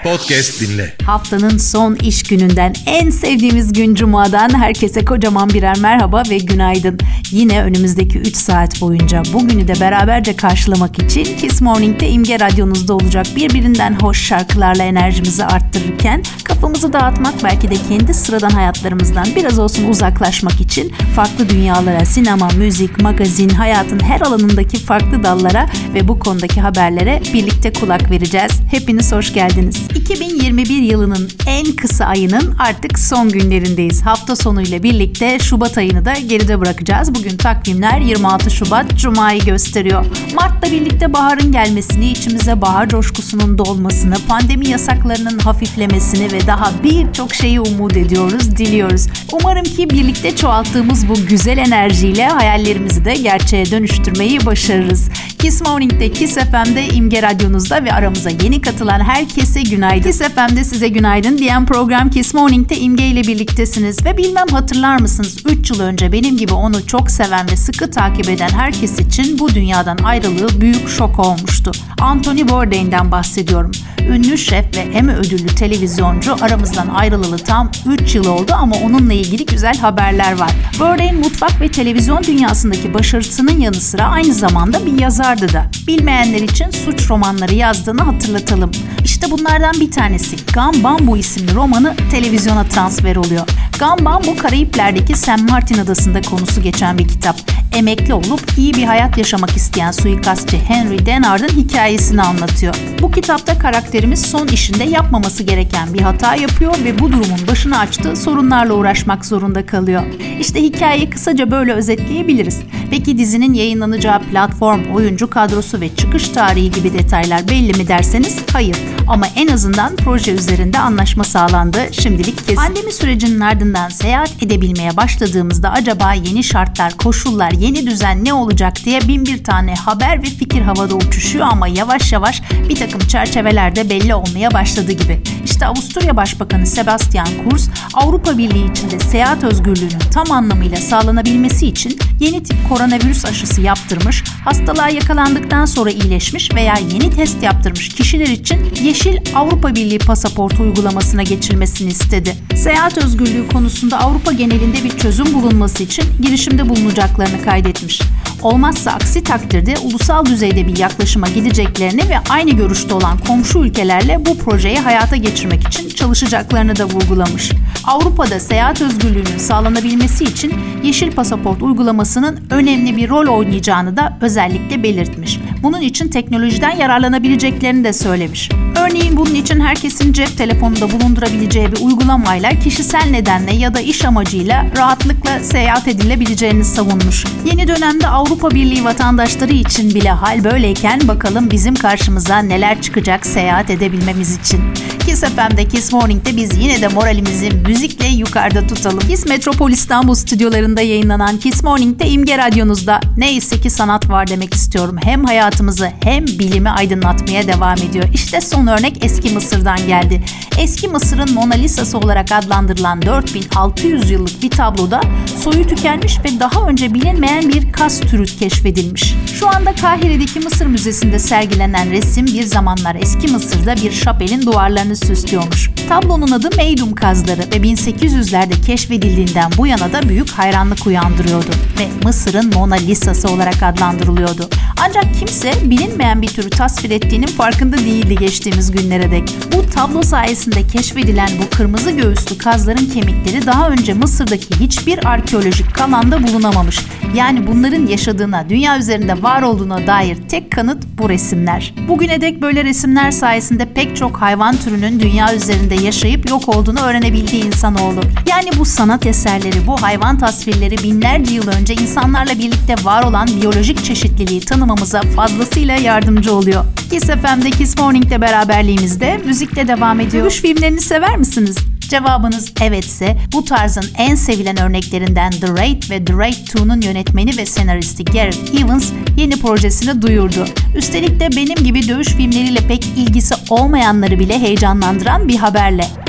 Podcast dinle. Haftanın son iş gününden, en sevdiğimiz gün Cuma'dan herkese kocaman birer merhaba ve günaydın. Yine önümüzdeki 3 saat boyunca bugünü de beraberce karşılamak için Kiss Morning'de İmge Radyonuzda olacak, birbirinden hoş şarkılarla enerjimizi arttırırken kafamızı dağıtmak, belki de kendi sıradan hayatlarımızdan biraz olsun uzaklaşmak için farklı dünyalara, sinema, müzik, magazin, hayatın her alanındaki farklı dallara ve bu konudaki haberlere birlikte kulak vereceğiz. Hepiniz hoş geldiniz. 2021 yılının en kısa ayının artık son günlerindeyiz. Hafta sonuyla birlikte Şubat ayını da geride bırakacağız. Bugün takvimler 26 Şubat Cuma'yı gösteriyor. Mart'la birlikte baharın gelmesini, içimize bahar coşkusunun dolmasını, pandemi yasaklarının hafiflemesini ve daha birçok şeyi umut ediyoruz, diliyoruz. Umarım ki birlikte çoğalttığımız bu güzel enerjiyle hayallerimizi de gerçeğe dönüştürmeyi başarırız. Kiss Morning'de, Kiss FM'de, İmge Radyonuzda ve aramıza yeni katılan herkese günaydın. Kiss FM'de size günaydın diyen program Kiss Morning'de İmge ile birliktesiniz ve bilmem hatırlar mısınız, 3 yıl önce benim gibi onu çok seven ve sıkı takip eden herkes için bu dünyadan ayrılığı büyük şok olmuştu. Anthony Bourdain'den bahsediyorum. Ünlü şef ve Emmy ödüllü televizyoncu aramızdan ayrılalı tam 3 yıl oldu ama onunla ilgili güzel haberler var. Bourdain mutfak ve televizyon dünyasındaki başarısının yanı sıra aynı zamanda bir yazardı da. Bilmeyenler için suç romanları yazdığını hatırlatalım. İşte bunlardan bir tanesi Gone Bamboo isimli romanı televizyona transfer oluyor. Gone Bamboo, Karayipler'deki St. Martin adasında konusu geçen bir kitap. Emekli olup iyi bir hayat yaşamak isteyen suikastçı Henry Denard'ın hikayesini anlatıyor. Bu kitapta karakterimiz son işinde yapmaması gereken bir hata yapıyor ve bu durumun başını açtığı sorunlarla uğraşmak zorunda kalıyor. İşte hikayeyi kısaca böyle özetleyebiliriz. Peki dizinin yayınlanacağı platform, oyuncu kadrosu ve çıkış tarihi gibi detaylar belli mi derseniz hayır. Ama en azından proje üzerinde anlaşma sağlandı. Şimdilik kesin. Pandemi sürecinin ardından seyahat edebilmeye başladığımızda acaba yeni şartlar, koşullar, yeni düzen ne olacak diye bin bir tane haber ve fikir havada uçuşuyor ama yavaş yavaş bir takım çerçeveler de belli olmaya başladı gibi. İşte Avusturya Başbakanı Sebastian Kurz, Avrupa Birliği içinde seyahat özgürlüğünün tam anlamıyla sağlanabilmesi için yeni tip koronavirüs aşısı yaptırmış, hastalığa yakalandıktan sonra iyileşmiş veya yeni test yaptırmış kişiler için Yeşil Avrupa Birliği pasaportu uygulamasına geçilmesini istedi. Seyahat özgürlüğü konusunda Avrupa genelinde bir çözüm bulunması için girişimde bulunacaklarını kaydetmiş. Olmazsa aksi takdirde ulusal düzeyde bir yaklaşıma gideceklerini ve aynı görüşte olan komşu ülkelerle bu projeyi hayata geçirmek için çalışacaklarını da vurgulamış. Avrupa'da seyahat özgürlüğünün sağlanabilmesi için Yeşil Pasaport uygulamasının önemli bir rol oynayacağını da özellikle belirtmiş. Bunun için teknolojiden yararlanabileceklerini de söylemiş. Örneğin bunun için herkesin cep telefonunda bulundurabileceği bir uygulamayla kişisel nedenle ya da iş amacıyla rahatlıkla seyahat edilebileceğini savunmuş. Yeni dönemde Avrupa Birliği vatandaşları için bile hal böyleyken bakalım bizim karşımıza neler çıkacak seyahat edebilmemiz için. Kiss FM'de, Kiss Morning'de biz yine de moralimizi müzikle yukarıda tutalım. Kiss Metropol İstanbul stüdyolarında yayınlanan Kiss Morning'de İmge Radyonuzda neyse ki sanat var demek istiyorum. Hem hayatımızı hem bilimi aydınlatmaya devam ediyor. İşte son örnek eski Mısır'dan geldi. Eski Mısır'ın Mona Lisa'sı olarak adlandırılan 4600 yıllık bir tabloda soyu tükenmiş ve daha önce bilinmeyen bir kas türü keşfedilmiş. Şu anda Kahire'deki Mısır Müzesi'nde sergilenen resim bir zamanlar eski Mısır'da bir şapelin duvarlarını süslüyormuş. Tablonun adı Meydum Kazları ve 1800'lerde keşfedildiğinden bu yana da büyük hayranlık uyandırıyordu ve Mısır'ın Mona Lisa'sı olarak adlandırılıyordu. Ancak kimse bilinmeyen bir türü tasvir ettiğinin farkında değildi geçtiğimiz günlere dek. Bu tablo sayesinde keşfedilen bu kırmızı göğüslü kazların kemikleri daha önce Mısır'daki hiçbir arkeolojik kalanda bulunamamış. Yani bunların yaşadığına, dünya üzerinde var olduğuna dair tek kanıt bu resimler. Bugüne dek böyle resimler sayesinde pek çok hayvan türünün dünya üzerinde yaşayıp yok olduğunu öğrenebildiği insanoğlu. Yani bu sanat eserleri, bu hayvan tasvirleri binlerce yıl önce insanlarla birlikte var olan biyolojik çeşitliliği tanımamıza fazlasıyla yardımcı oluyor. Kiss FM'de, Kiss Morning'de beraberliğimizde müzikle devam ediyor. Dövüş filmlerini sever misiniz? Cevabınız evetse bu tarzın en sevilen örneklerinden The Raid ve The Raid 2'nun yönetmeni ve senaristi Gareth Evans yeni projesini duyurdu. Üstelik de benim gibi dövüş filmleriyle pek ilgisi olmayanları bile heyecanlandıran bir haberle.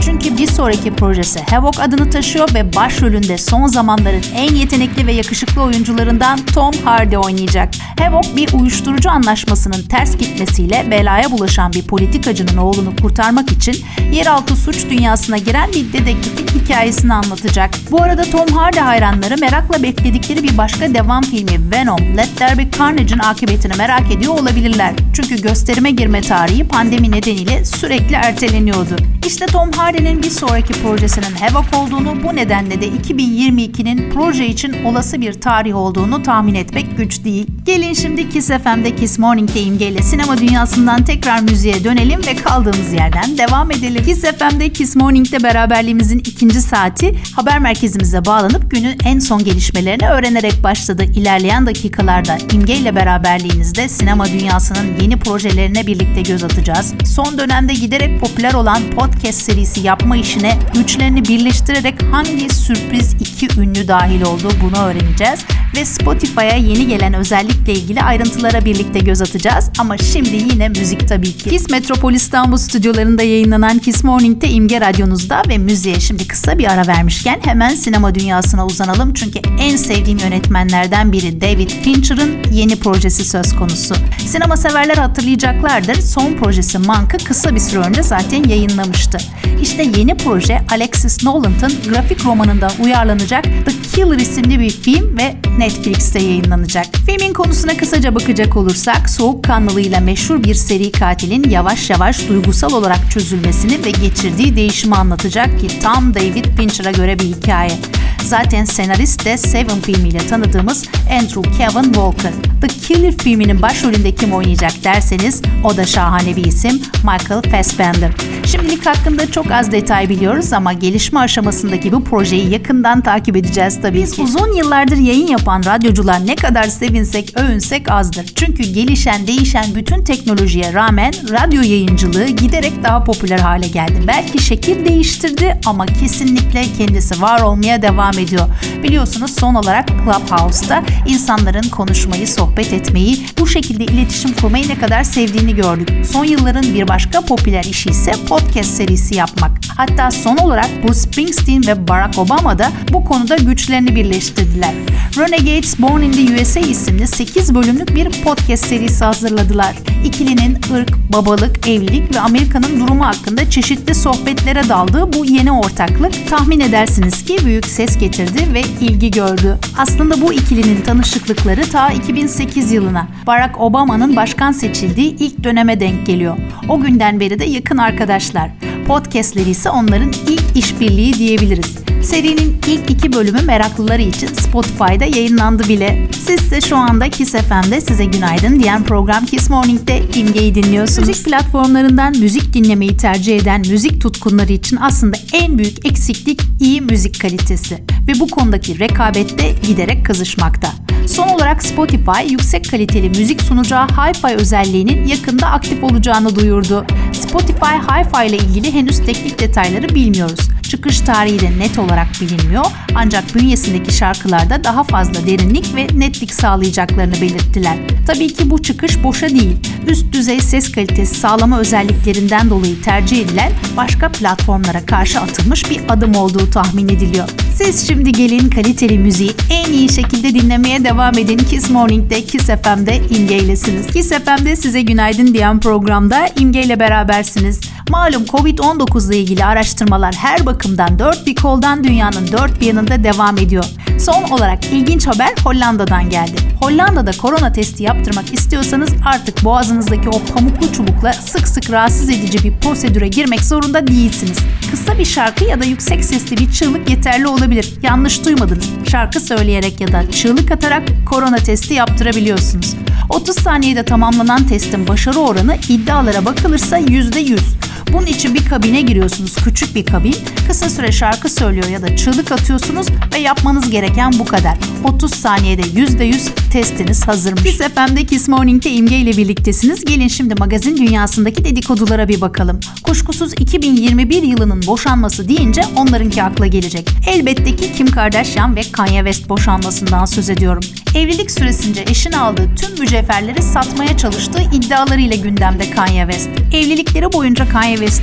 Çünkü bir sonraki projesi Havoc adını taşıyor ve başrolünde son zamanların en yetenekli ve yakışıklı oyuncularından Tom Hardy oynayacak. Havoc bir uyuşturucu anlaşmasının ters gitmesiyle belaya bulaşan bir politikacının oğlunu kurtarmak için yeraltı suç dünyasına giren bir dedektifin hikayesini anlatacak. Bu arada Tom Hardy hayranları merakla bekledikleri bir başka devam filmi Venom, Let There Be Carnage'ın akıbetini merak ediyor olabilirler. Çünkü gösterime girme tarihi pandemi nedeniyle sürekli erteleniyordu. İşte Tom Hardy'nin bir sonraki projesinin Havoc olduğunu, bu nedenle de 2022'nin proje için olası bir tarih olduğunu tahmin etmek güç değil. Gelin şimdi Kiss FM'de Kiss Morning'de İmge ile sinema dünyasından tekrar müziğe dönelim ve kaldığımız yerden devam edelim. Kiss FM'de Kiss Morning'de beraberliğimizin ikinci saati haber merkezimize bağlanıp günün en son gelişmelerini öğrenerek başladı. İlerleyen dakikalarda İmge ile beraberliğimizde sinema dünyasının yeni projelerine birlikte göz atacağız. Son dönemde giderek popüler olan podcast serisi yapma işine güçlerini birleştirerek hangi sürpriz iki ünlü dahil olduğu bunu öğreneceğiz ve Spotify'a yeni gelen özellikle ilgili ayrıntılara birlikte göz atacağız. Ama şimdi yine müzik tabii ki. Kiss Metropol İstanbul stüdyolarında yayınlanan Kiss Morning'de İmge Radyonuzda ve müziğe şimdi kısa bir ara vermişken hemen sinema dünyasına uzanalım. Çünkü en sevdiğim yönetmenlerden biri David Fincher'ın yeni projesi söz konusu. Sinema severler hatırlayacaklardır. Son projesi Monk'ı kısa bir süre önce zaten yayınlamıştı. İşte yeni proje Alexis Nolan'ın grafik romanından uyarlanacak The Killer isimli bir film ve Netflix'te yayınlanacak. Filmin konusuna kısaca bakacak olursak, soğukkanlılığıyla meşhur bir seri katilin yavaş yavaş duygusal olarak çözülmesini ve geçirdiği değişimi anlatacak ki tam David Fincher'a göre bir hikaye. Zaten senarist de Seven filmiyle tanıdığımız Andrew Kevin Walker. The Killer filminin başrolünde kim oynayacak derseniz o da şahane bir isim, Michael Fassbender. Şimdilik hakkında çok az detay biliyoruz ama gelişme aşamasındaki bu projeyi yakından takip edeceğiz tabii ki. Biz uzun yıllardır yayın yapan radyocular ne kadar sevinsek övünsek azdır. Çünkü gelişen değişen bütün teknolojiye rağmen radyo yayıncılığı giderek daha popüler hale geldi. Belki şekil değiştirdi ama kesinlikle kendisi var olmaya devam ediyor. Biliyorsunuz son olarak Clubhouse'da insanların konuşmayı, sohbet etmeyi, bu şekilde iletişim kurmayı ne kadar sevdiğini gördük. Son yılların bir başka popüler işi ise podcast serisi yapmak. Hatta son olarak Bruce Springsteen ve Barack Obama da bu konuda güçlerini birleştirdiler. Renegades Born in the USA isimli 8 bölümlük bir podcast serisi hazırladılar. İkilinin ırk, babalık, evlilik ve Amerika'nın durumu hakkında çeşitli sohbetlere daldığı bu yeni ortaklık tahmin edersiniz ki büyük ses getirdi ve ilgi gördü. Aslında bu ikilinin tanışıklıkları ta 2008 yılına, Barack Obama'nın başkan seçildiği ilk döneme denk geliyor. O günden beri de yakın arkadaşlar. Podcastleri ise onların ilk işbirliği diyebiliriz. Serinin ilk 2 bölümü meraklıları için Spotify'da yayınlandı bile. Siz ise şu anda Kiss FM'de size günaydın diyen program Kiss Morning'de İmge'yi dinliyorsunuz. Müzik platformlarından müzik dinlemeyi tercih eden müzik tutkunları için aslında en büyük eksiklik iyi müzik kalitesi ve bu konudaki rekabette giderek kızışmakta. Son olarak Spotify yüksek kaliteli müzik sunacağı Hi-Fi özelliğinin yakında aktif olacağını duyurdu. Spotify Hi-Fi ile ilgili henüz teknik detayları bilmiyoruz. Çıkış tarihi de net olarak bilinmiyor ancak bünyesindeki şarkılarda daha fazla derinlik ve netlik sağlayacaklarını belirttiler. Tabii ki bu çıkış boşa değil. Üst düzey ses kalitesi sağlama özelliklerinden dolayı tercih edilen başka platformlara karşı atılmış bir adım olduğu tahmin ediliyor. Siz şimdi gelin kaliteli müziği en iyi şekilde dinlemeye devam edin. Kiss Morning'de Kiss FM'de İmge ilesiniz. Kiss FM'de size günaydın diyen programda İmge ile berabersiniz. Malum Covid-19 ile ilgili araştırmalar her bakımdan dört bir koldan dünyanın dört bir yanında devam ediyor. Son olarak ilginç haber Hollanda'dan geldi. Hollanda'da korona testi yaptırmak istiyorsanız artık boğazınızdaki o pamuklu çubukla sık sık rahatsız edici bir prosedüre girmek zorunda değilsiniz. Kısa bir şarkı ya da yüksek sesli bir çığlık yeterli olabilir. Yanlış duymadınız. Şarkı söyleyerek ya da çığlık atarak korona testi yaptırabiliyorsunuz. 30 saniyede tamamlanan testin başarı oranı iddialara bakılırsa %100. Bunun için bir kabine giriyorsunuz, küçük bir kabin. Kısa süre şarkı söylüyor ya da çığlık atıyorsunuz ve yapmanız gereken bu kadar. 30 saniyede %100 testiniz hazırmış. Kiss FM'de Kiss Morning'de İmge ile birliktesiniz. Gelin şimdi magazin dünyasındaki dedikodulara bir bakalım. Kuşkusuz 2021 yılının boşanması deyince onlarınki akla gelecek. Elbette ki Kim Kardashian ve Kanye West boşanmasından söz ediyorum. Evlilik süresince eşin aldığı tüm mücevherleri satmaya çalıştığı iddialarıyla gündemde Kanye West. Evlilikleri boyunca Kanye West'in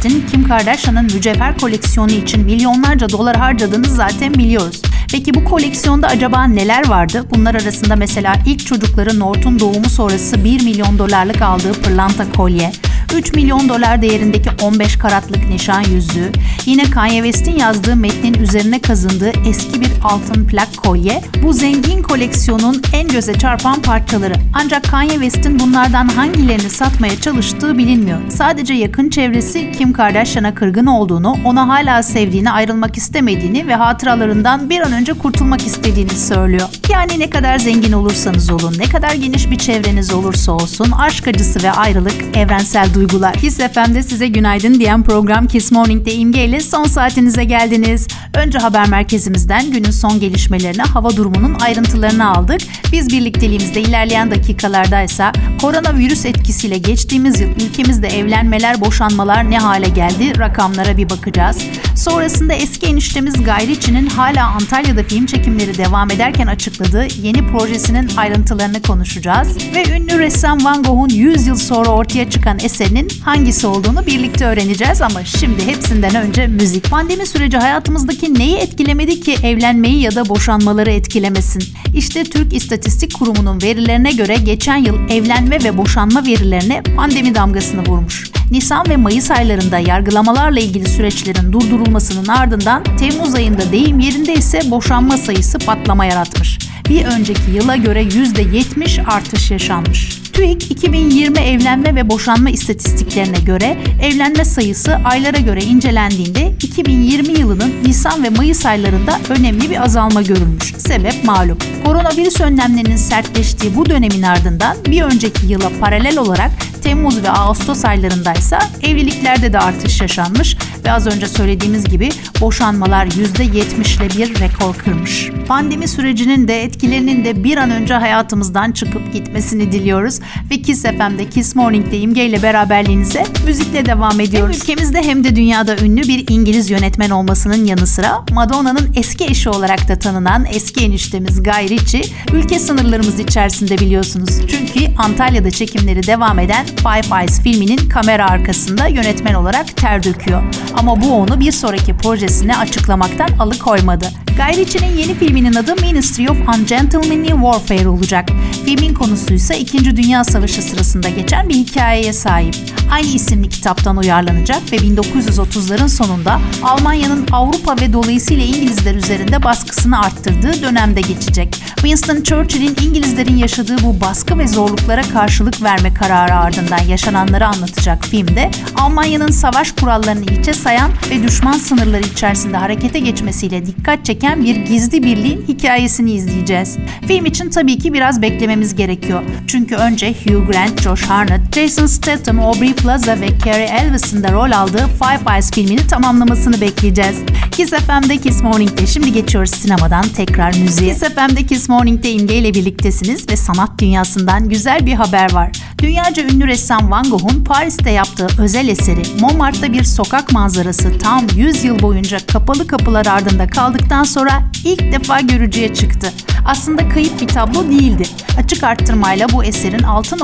West'in Kim Kardashian'ın mücevher koleksiyonu için milyonlarca dolar harcadığını zaten biliyoruz. Peki bu koleksiyonda acaba neler vardı? Bunlar arasında mesela ilk çocukları North'un doğumu sonrası 1 milyon dolarlık aldığı pırlanta kolye, 3 milyon dolar değerindeki 15 karatlık nişan yüzüğü, yine Kanye West'in yazdığı metnin üzerine kazındığı eski bir altın plak kolye, bu zengin koleksiyonun en göze çarpan parçaları. Ancak Kanye West'in bunlardan hangilerini satmaya çalıştığı bilinmiyor. Sadece yakın çevresi Kim Kardashian'a kırgın olduğunu, ona hala sevdiğini, ayrılmak istemediğini ve hatıralarından bir an önce kurtulmak istediğini söylüyor. Yani ne kadar zengin olursanız olun, ne kadar geniş bir çevreniz olursa olsun, aşk acısı ve ayrılık evrensel duygular. Kiss FM'de size günaydın diyen program Kiss Morning'de İmge ile son saatinize geldiniz. Önce haber merkezimizden günün son gelişmelerini, hava durumunun ayrıntılarını aldık. Biz birlikteliğimizde ilerleyen dakikalarda ise koronavirüs etkisiyle geçtiğimiz yıl ülkemizde evlenmeler, boşanmalar ne hale geldi? Rakamlara bir bakacağız. Sonrasında eski eniştemiz Guy Ritchie'nin hala Antalya'da film çekimleri devam ederken açıkladığı yeni projesinin ayrıntılarını konuşacağız. Ve ünlü ressam Van Gogh'un 100 yıl sonra ortaya çıkan eserinin hangisi olduğunu birlikte öğreneceğiz ama şimdi hepsinden önce müzik. Pandemi süreci hayatımızdaki neyi etkilemedi ki evlenmeyi ya da boşanmaları etkilemesin? İşte Türk İstatistik Kurumu'nun verilerine göre geçen yıl evlenme ve boşanma verilerine pandemi damgasını vurmuş. Nisan ve Mayıs aylarında yargılamalarla ilgili süreçlerin durdurulmasının ardından Temmuz ayında deyim yerinde ise boşanma sayısı patlama yaratmış. Bir önceki yıla göre %70 artış yaşanmış. TÜİK 2020 evlenme ve boşanma istatistiklerine göre evlenme sayısı aylara göre incelendiğinde 2020 yılının Nisan ve Mayıs aylarında önemli bir azalma görülmüş. Sebep malum. Koronavirüs önlemlerinin sertleştiği bu dönemin ardından bir önceki yıla paralel olarak Temmuz ve Ağustos aylarındaysa evliliklerde de artış yaşanmış ve az önce söylediğimiz gibi boşanmalar %70'le bir rekor kırmış. Pandemi sürecinin de etkilerinin de bir an önce hayatımızdan çıkıp gitmesini diliyoruz ve Kiss FM'de Kiss Morning'de İmge ile beraberliğinize müzikle devam ediyoruz. Hem ülkemizde hem de dünyada ünlü bir İngiliz yönetmen olmasının yanı sıra Madonna'nın eski eşi olarak da tanınan eski eniştemiz Guy Ritchie ülke sınırlarımız içerisinde biliyorsunuz. Çünkü Antalya'da çekimleri devam eden Five Eyes filminin kamera arkasında yönetmen olarak ter döküyor. Ama bu onu bir sonraki projesini açıklamaktan alıkoymadı. Guy Ritchie'nin yeni filminin adı Ministry of Ungentlemanly Warfare olacak. Filmin konusu ise 2. Dünya Savaşı sırasında geçen bir hikayeye sahip. Aynı isimli kitaptan uyarlanacak ve 1930'ların sonunda Almanya'nın Avrupa ve dolayısıyla İngilizler üzerinde baskısını arttırdığı dönemde geçecek. Winston Churchill'in İngilizlerin yaşadığı bu baskı ve zorluklara karşılık verme kararı ardından yaşananları anlatacak filmde Almanya'nın savaş kurallarını hiçe sayan ve düşman sınırları içerisinde harekete geçmesiyle dikkat çeken bir gizli birliğin hikayesini izleyeceğiz. Film için tabii ki biraz beklememiz gerekiyor. Çünkü önce Hugh Grant, Josh Hartnett, Jason Statham, Aubrey Plaza ve Cary Elwes'in de rol aldığı Five Eyes filmini tamamlamasını bekleyeceğiz. Kiss FM'de Kiss Morning'de şimdi geçiyoruz sinemadan tekrar müziğe. Kiss FM'de Kiss Morning'de İmge ile birliktesiniz ve sanat dünyasından güzel bir haber var. Dünyaca ünlü ressam Van Gogh'un Paris'te yaptığı özel eseri Montmartre'da bir sokak manzarası tam 100 yıl boyunca kapalı kapılar ardında kaldıktan sonra ilk defa görücüye çıktı. Aslında kayıp bir tablo değildi. Açık arttırmayla bu eserin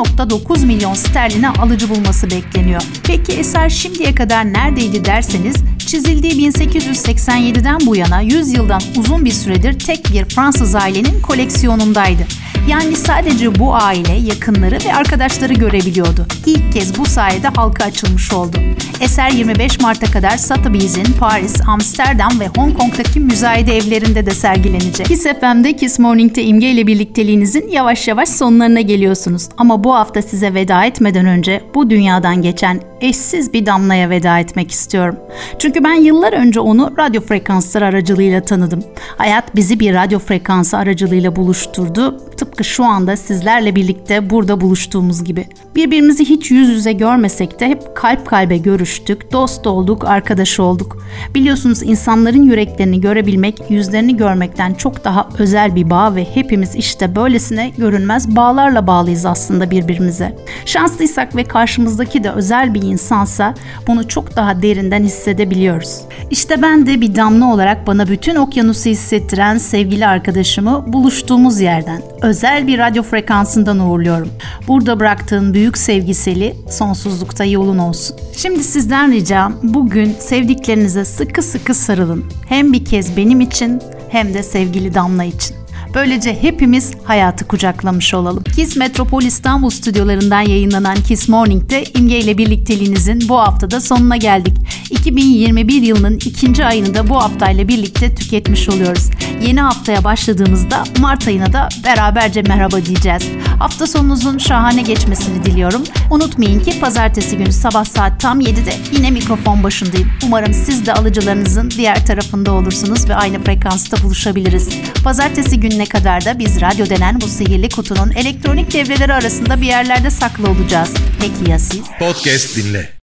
6,9 milyon sterline alıcı bulması bekleniyor. Peki eser şimdiye kadar neredeydi derseniz, çizildiği 1887'den bu yana 100 yıldan uzun bir süredir tek bir Fransız ailenin koleksiyonundaydı. Yani sadece bu aile, yakınları ve arkadaşları görebiliyordu. İlk kez bu sayede halka açılmış oldu. Eser 25 Mart'a kadar Sotheby's'in Paris, Amsterdam ve Hong Kong'daki müzayede evlerinde de sergilenecek. Kiss FM'de Kiss Morning'te İmge ile birlikteliğinizin yavaş yavaş sonlarına geliyorsunuz. Ama bu hafta size veda etmeden önce bu dünyadan geçen eşsiz bir damlaya veda etmek istiyorum. Çünkü ben yıllar önce onu radyo frekansları aracılığıyla tanıdım. Hayat bizi bir radyo frekansı aracılığıyla buluşturdu. Tıpkı şu anda sizlerle birlikte burada buluştuğumuz gibi. Birbirimizi hiç yüz yüze görmesek de hep kalp kalbe görüştük, dost olduk, arkadaş olduk. Biliyorsunuz insanların yüreklerini görebilmek, yüzlerini görmekten çok daha özel bir bağ ve hepimiz işte böylesine görünmez bağlarla bağlıyız aslında birbirimize. Şanslıysak ve karşımızdaki de özel bir insansa bunu çok daha derinden hissedebiliyoruz. İşte ben de bir damla olarak bana bütün okyanusu hissettiren sevgili arkadaşımı buluştuğumuz yerden, özel bir radyo frekansından uğurluyorum. Burada bıraktığın büyük sevgiseli sonsuzlukta yolun olsun. Şimdi sizden ricam bugün sevdiklerinize sıkı sıkı sarılın. Hem bir kez benim için hem de sevgili Damla için. Böylece hepimiz hayatı kucaklamış olalım. Kiss Metropol İstanbul stüdyolarından yayınlanan Kiss Morning'de İmge ile birlikteliğinizin bu haftada sonuna geldik. 2021 yılının ikinci ayını da bu haftayla birlikte tüketmiş oluyoruz. Yeni haftaya başladığımızda Mart ayına da beraberce merhaba diyeceğiz. Hafta sonunuzun şahane geçmesini diliyorum. Unutmayın ki pazartesi günü sabah saat tam 7'de yine mikrofon başındayım. Umarım siz de alıcılarınızın diğer tarafında olursunuz ve aynı frekansta buluşabiliriz. Pazartesi gününe kadar da biz radyo denen bu sihirli kutunun elektronik devreleri arasında bir yerlerde saklı olacağız. Peki ya siz? Podcast dinle.